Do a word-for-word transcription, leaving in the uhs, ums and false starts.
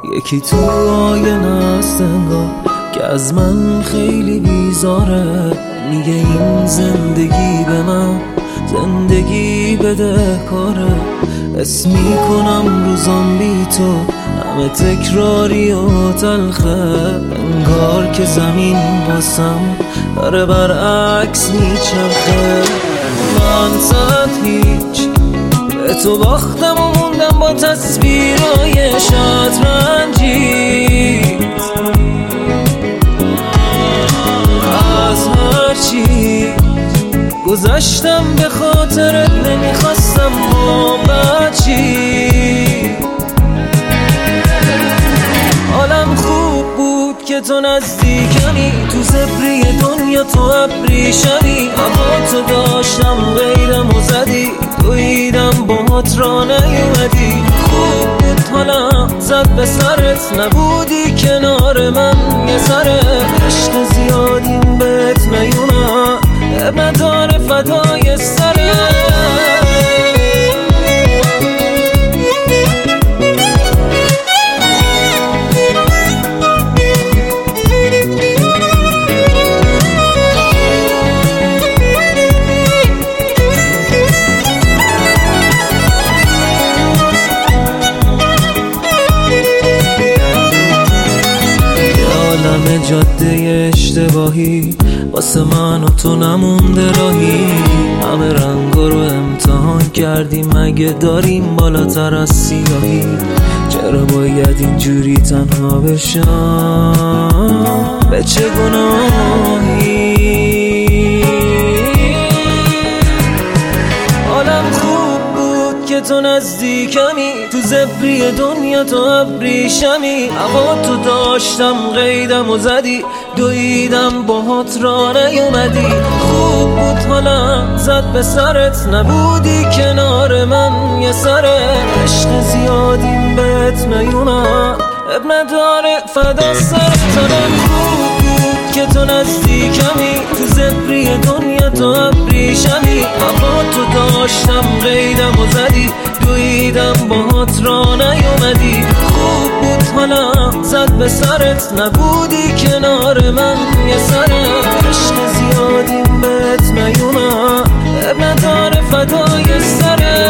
یکی تو آینه است انگار که از من خیلی بیزاره. میگه این زندگی به من زندگی بده کاره. اسم میکنم روزام بی تو همه تکراری و تلخه. انگار که زمین باسم داره برعکس میچرخه. من صد هیچ به تو باختم و موندم با تصویرهای شطرنجی. از هرچی گذشتم به خاطرت نمیخواستم محبت چی. حالم خوب بود که تو نزدیکمی، تو زبری دنیا تو ابریشمی. اما تو داشتم غیرم و زدی، دویدم باهات را نیومدی. خوب بود حالم زد به سرت، نبودی کنار من یه سره. عشق زیادیم بهت نیومد، نداره فدای سره. جاده اشتباهی واسه من و تو نمونده راهی. همه رنگا رو امتحان کردیم، مگه داریم بالاتر از سیاهی؟ چرا باید اینجوری تنها بشم؟ به چه گناهی؟ حالم خوب بود که تو نزدیکمی، تو زبری دنیا تو ابریشمی. اما تو داشتم قیدم و زدی، دویدم باهات را نیومدی. خوب بود حالم زد به سرت، نبودی کنار من یه سره. عشق زیادیم بهت نیومد، اب نداره فدا سرت. حالم خوب بود که تو نزدیکمی، تو زبری دنیا تو ابریشمی. اما تو داشتم قیدم و زدی، دویدم باهات را نیومدی. خوب بود حالم زد به سرت، نبودی کنار من یه سره. عشق زیادیم بهت نیومد، اب نداره فدای سره.